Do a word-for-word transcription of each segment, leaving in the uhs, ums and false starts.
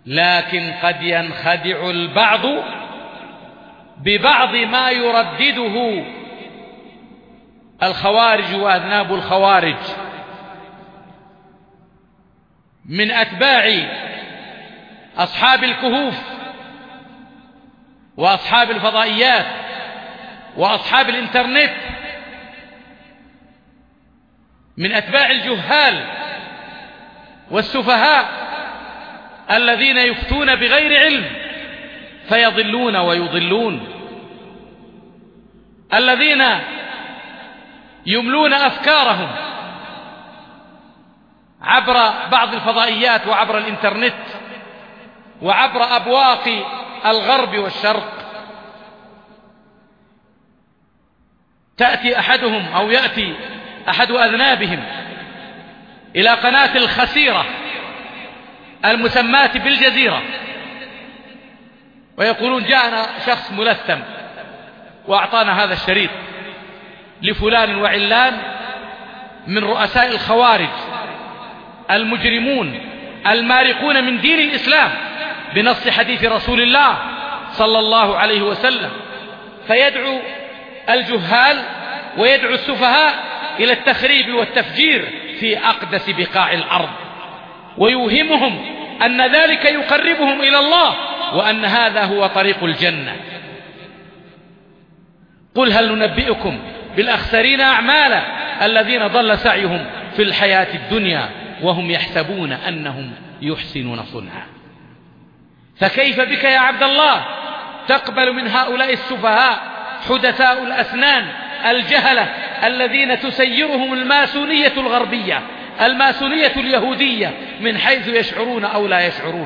لكن قد ينخدع البعض ببعض ما يردده الخوارج وأذناب الخوارج من أتباع أصحاب الكهوف وأصحاب الفضائيات وأصحاب الإنترنت، من أتباع الجهال والسفهاء الذين يفتون بغير علم فيضلون ويضلون، الذين يملون أفكارهم عبر بعض الفضائيات وعبر الإنترنت وعبر أبواق الغرب والشرق. تأتي أحدهم أو يأتي أحد أذنابهم إلى قناة الخسيرة المسماة بالجزيرة ويقولون جاءنا شخص ملثم وأعطانا هذا الشريط لفلان وعلان من رؤساء الخوارج المجرمون المارقون من دين الإسلام بنص حديث رسول الله صلى الله عليه وسلم، فيدعو الجهال ويدعو السفهاء إلى التخريب والتفجير في أقدس بقاع الأرض، ويوهمهم أن ذلك يقربهم إلى الله وأن هذا هو طريق الجنة. قل هل ننبئكم بالأخسرين أعمالا الذين ضل سعيهم في الحياة الدنيا وهم يحسبون أنهم يحسنون صنعا. فكيف بك يا عبد الله تقبل من هؤلاء السفهاء حدثاء الأسنان الجهلة الذين تسيرهم الماسونية الغربية الماسونية اليهودية من حيث يشعرون أو لا يشعرون؟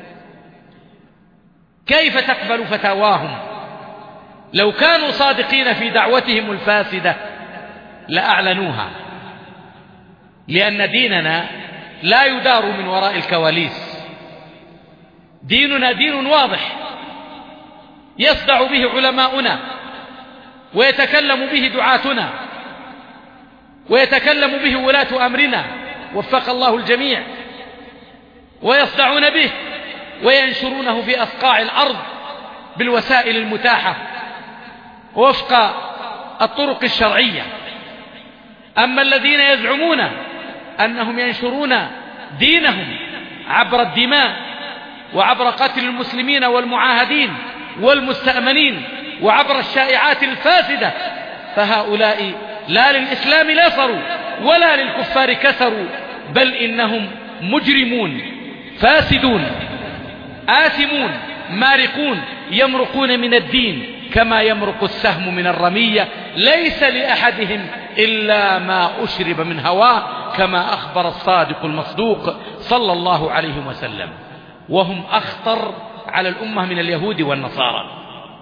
كيف تقبل فتاواهم؟ لو كانوا صادقين في دعوتهم الفاسدة لأعلنوها، لأن ديننا لا يدار من وراء الكواليس. ديننا دين واضح يصدع به علماؤنا ويتكلم به دعاتنا ويتكلم به ولاة أمرنا وفق الله الجميع، ويصدعون به وينشرونه في أصقاع الأرض بالوسائل المتاحة وفق الطرق الشرعية. أما الذين يزعمون أنهم ينشرون دينهم عبر الدماء وعبر قتل المسلمين والمعاهدين والمستأمنين وعبر الشائعات الفاسدة، فهؤلاء لا للإسلام نصروا ولا للكفار كسروا، بل إنهم مجرمون فاسدون آثمون مارقون يمرقون من الدين كما يمرق السهم من الرمية، ليس لأحدهم إلا ما أشرب من هواه كما أخبر الصادق المصدوق صلى الله عليه وسلم. وهم أخطر على الأمة من اليهود والنصارى،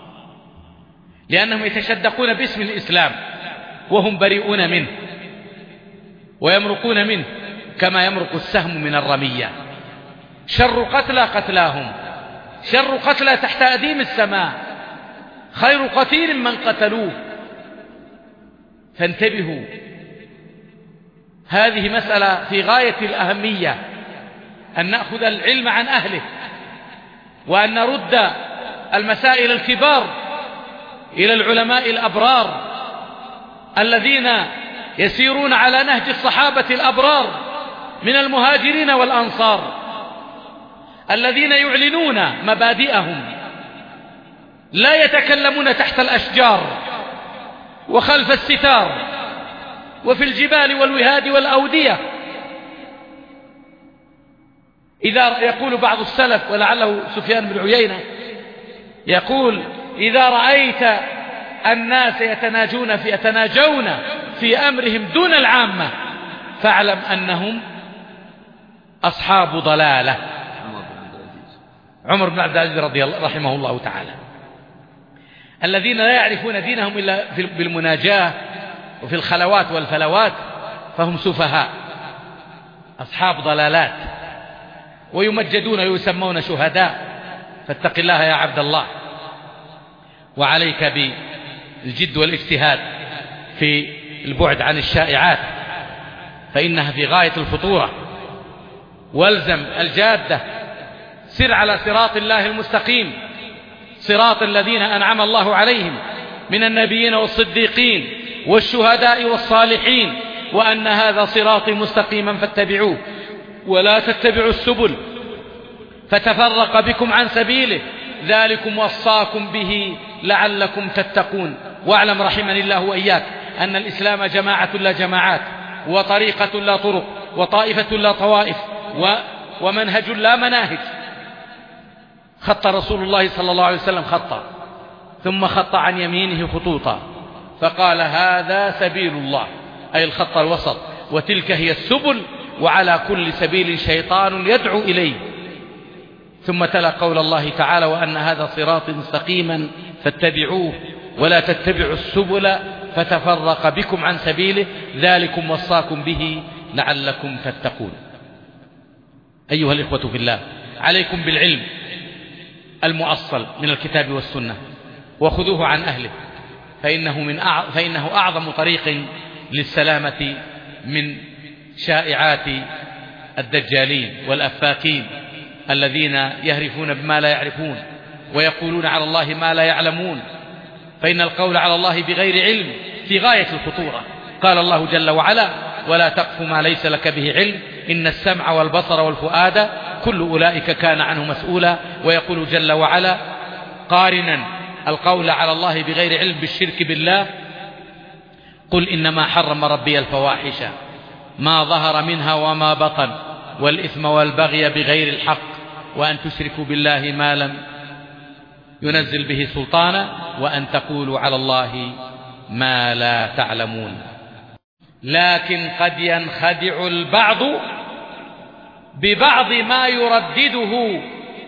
لأنهم يتشدقون باسم الإسلام وهم بريئون منه ويمرقون منه كما يمرق السهم من الرمية. شر قتلى قتلاهم، شر قتلى تحت أديم السماء، خير قتيل من قتلوه. فانتبهوا، هذه مسألة في غاية الأهمية، أن نأخذ العلم عن أهله وأن نرد المسائل الكبار إلى العلماء الأبرار الذين يسيرون على نهج الصحابة الأبرار من المهاجرين والأنصار، الذين يعلنون مبادئهم، لا يتكلمون تحت الأشجار وخلف الستار وفي الجبال والوهاد والأودية. إذا يقول بعض السلف ولعله سفيان بن عيينة يقول: إذا رأيت الناس يتناجون في يتناجون في أمرهم دون العامة فاعلم أنهم أصحاب ضلالة. عمر بن عبد العزيز رضي الله رحمه الله تعالى، الذين لا يعرفون دينهم إلا بالمناجاة وفي الخلوات والفلوات فهم سفهاء أصحاب ضلالات، ويمجدون ويسمون شهداء. فاتق الله يا عبد الله، وعليك بالجد والاجتهاد في البعد عن الشائعات فإنها في غاية الخطورة، والزم الجادة سر على صراط الله المستقيم، صراط الذين أنعم الله عليهم من النبيين والصديقين والشهداء والصالحين، وأن هذا صراطي مستقيما فاتبعوه ولا تتبعوا السبل فتفرق بكم عن سبيله، ذلكم وصاكم به لعلكم تتقون. واعلم رحمني الله وإياك أن الإسلام جماعة لا جماعات، وطريقة لا طرق، وطائفة لا طوائف، و ومنهج لا مناهج. خط رسول الله صلى الله عليه وسلم خطا، ثم خط عن يمينه خطوطا، فقال هذا سبيل الله، أي الخط الوسط، وتلك هي السبل، وعلى كل سبيل شيطان يدعو إليه. ثم تلا قول الله تعالى وأن هذا صراط مستقيما فاتبعوه ولا تتبعوا السبل فتفرق بكم عن سبيله، ذلكم وصاكم به لعلكم تتقون. أيها الإخوة في الله، عليكم بالعلم المؤصل من الكتاب والسنة، وخذوه عن أهله، فإنه, من أع... فإنه أعظم طريق للسلامة من شائعات الدجالين والأفاكين الذين يهرفون بما لا يعرفون ويقولون على الله ما لا يعلمون، فإن القول على الله بغير علم في غاية الخطورة. قال الله جل وعلا ولا تقف ما ليس لك به علم إن السمع والبصر والفؤاد كل أولئك كان عنه مسؤولا. ويقول جل وعلا قارنا القول على الله بغير علم بالشرك بالله قل إنما حرم ربي الفواحش ما ظهر منها وما بطن والإثم والبغي بغير الحق وأن تشركوا بالله ما لم ينزل به سلطانا وأن تقولوا على الله ما لا تعلمون. لكن قد ينخدع البعض ببعض ما يردده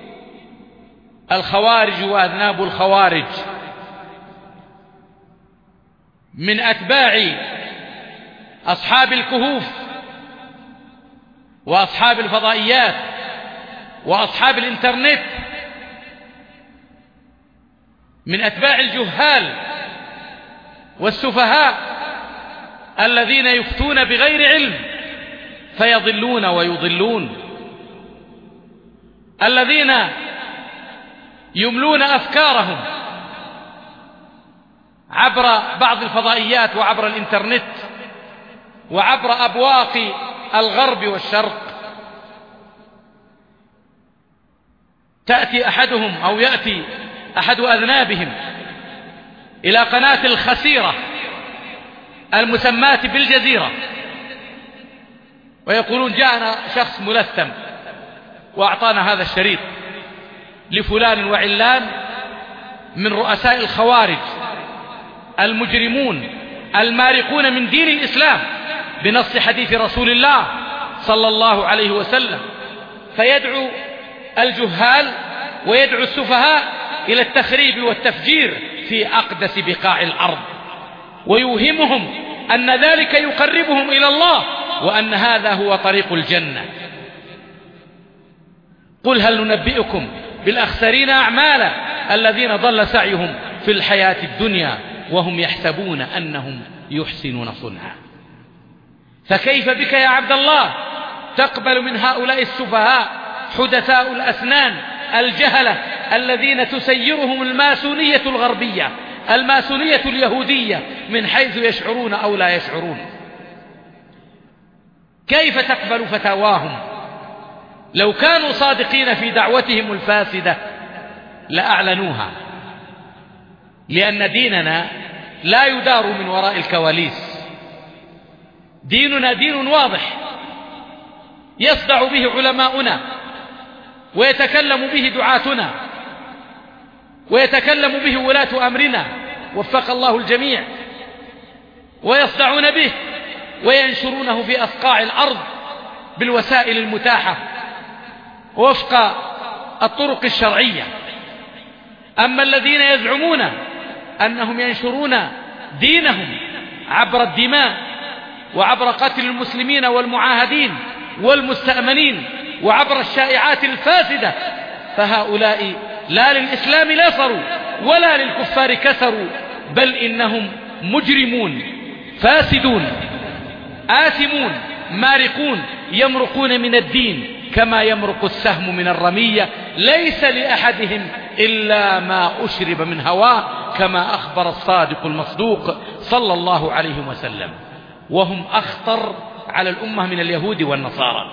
الخوارج وأذناب الخوارج من أتباع أصحاب الكهوف وأصحاب الفضائيات وأصحاب الإنترنت، من أتباع الجهال والسفهاء الذين يفتون بغير علم فيضلون ويضلون، الذين يملون أفكارهم عبر بعض الفضائيات وعبر الإنترنت وعبر أبواق الغرب والشرق. تأتي أحدهم أو يأتي أحد أذنابهم إلى قناة الخسيرة المسماة بالجزيرة ويقولون جاءنا شخص ملثم وأعطانا هذا الشريط لفلان وعلان من رؤساء الخوارج المجرمون المارقون من دين الإسلام بنص حديث رسول الله صلى الله عليه وسلم، فيدعو الجهال ويدعو السفهاء إلى التخريب والتفجير في أقدس بقاع الأرض، ويوهمهم أن ذلك يقربهم إلى الله وأن هذا هو طريق الجنة. قل هل ننبئكم بالأخسرين أعمالا الذين ضل سعيهم في الحياة الدنيا وهم يحسبون أنهم يحسنون صنعا. فكيف بك يا عبد الله تقبل من هؤلاء السفهاء حدثاء الأسنان الجهلة الذين تسيرهم الماسونية الغربية الماسونية اليهودية من حيث يشعرون أو لا يشعرون؟ كيف تقبل فتاواهم؟ لو كانوا صادقين في دعوتهم الفاسدة لأعلنوها، لأن ديننا لا يدار من وراء الكواليس، ديننا دين واضح يصدع به علماؤنا ويتكلم به دعاتنا ويتكلم به ولاة أمرنا وفق الله الجميع، ويصدعون به وينشرونه في أصقاع الأرض بالوسائل المتاحة وفق الطرق الشرعية. أما الذين يزعمون أنهم ينشرون دينهم عبر الدماء وعبر قتل المسلمين والمعاهدين والمستأمنين وعبر الشائعات الفاسدة، فهؤلاء لا للإسلام نصروا ولا للكفار كسروا، بل إنهم مجرمون فاسدون آثمون مارقون يمرقون من الدين كما يمرق السهم من الرمية، ليس لأحدهم إلا ما أشرب من هواه، كما أخبر الصادق المصدوق صلى الله عليه وسلم. وهم أخطر على الأمة من اليهود والنصارى،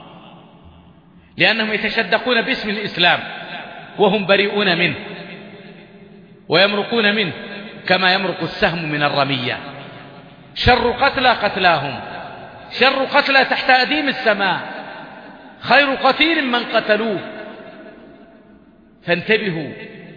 لأنهم يتشدقون باسم الإسلام وهم بريئون منه ويمرقون منه كما يمرق السهم من الرمية. شر قتلى قتلاهم، شر قتلى تحت أديم السماء، خير قتيل من قتلوه. فانتبهوا،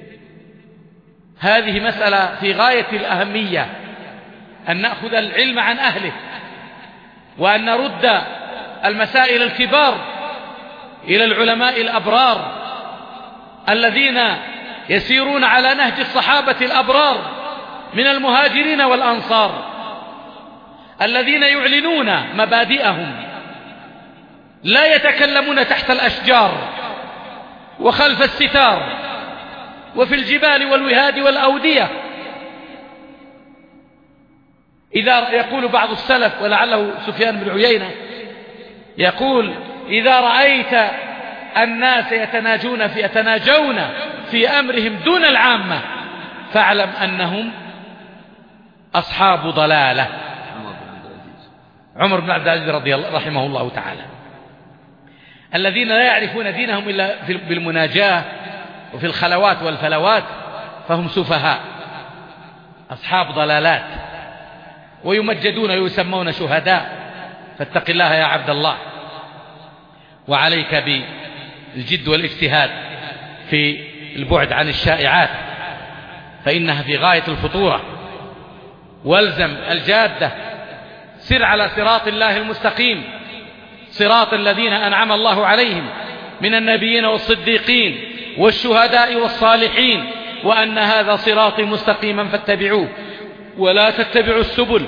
هذه مسألة في غاية الأهمية، أن نأخذ العلم عن أهله، وأن نرد المسائل الكبار إلى العلماء الأبرار الذين يسيرون على نهج الصحابة الأبرار من المهاجرين والأنصار، الذين يعلنون مبادئهم، لا يتكلمون تحت الأشجار وخلف الستار وفي الجبال والوهاد والأودية. إذا يقول بعض السلف، ولعله سفيان بن عيينة يقول: إذا رأيت الناس يتناجون في يتناجون في أمرهم دون العامة فاعلم أنهم أصحاب ضلالة. عمر بن عبد العزيز رضي الله رحمه الله تعالى. الذين لا يعرفون دينهم إلا بالمناجاة وفي الخلوات والفلوات فهم سفهاء أصحاب ضلالات، ويمجدون ويسمون شهداء. فاتق الله يا عبد الله، وعليك بالجد والاجتهاد في البعد عن الشائعات، فإنها في غاية الخطورة. والزم الجادة، سر على صراط الله المستقيم، صراط الذين أنعم الله عليهم من النبيين والصديقين والشهداء والصالحين، وأن هذا صراطي مستقيما فاتبعوه ولا تتبعوا السبل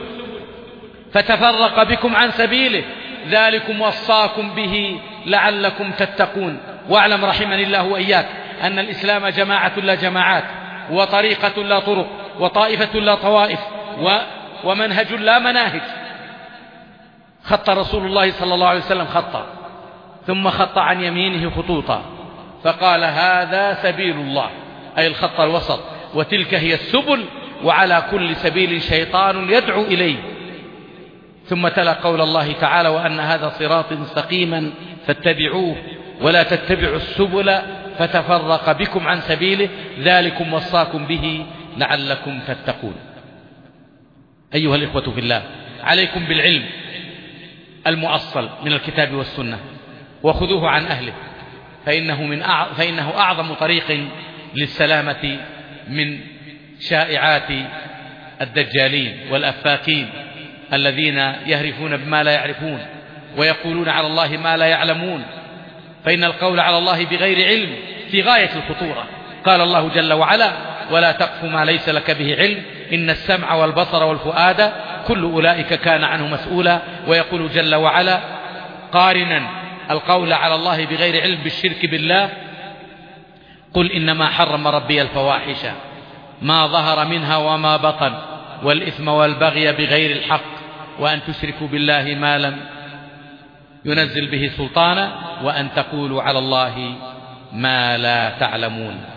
فتفرق بكم عن سبيله، ذلكم وصاكم به لعلكم تتقون. واعلم رحمني الله وإياك أن الإسلام جماعة لا جماعات، وطريقة لا طرق، وطائفة لا طوائف، و ومنهج لا مناهج. خط رسول الله صلى الله عليه وسلم خطا، ثم خط عن يمينه خطوطا، فقال: هذا سبيل الله، أي الخط الوسط، وتلك هي السبل، وعلى كل سبيل شيطان يدعو إليه. ثم تلا قول الله تعالى: وأن هذا صراط مستقيما فاتبعوه ولا تتبعوا السبل فتفرق بكم عن سبيله، ذلكم وصاكم به لعلكم تتقون. أيها الإخوة في الله، عليكم بالعلم المؤصل من الكتاب والسنة، وخذوه عن أهله، فإنه, من أع... فإنه أعظم طريق للسلامة من شائعات الدجالين والأفاكين الذين يهرفون بما لا يعرفون ويقولون على الله ما لا يعلمون. فإن القول على الله بغير علم في غاية الخطورة. قال الله جل وعلا: ولا تقف ما ليس لك به علم إن السمع والبصر والفؤاد كل أولئك كان عنه مسؤولا. ويقول جل وعلا قارنا القول على الله بغير علم بالشرك بالله: قل إنما حرم ربي الفواحش ما ظهر منها وما بطن والإثم والبغي بغير الحق وأن تشركوا بالله ما لم ينزل به سلطانا وأن تقولوا على الله ما لا تعلمون.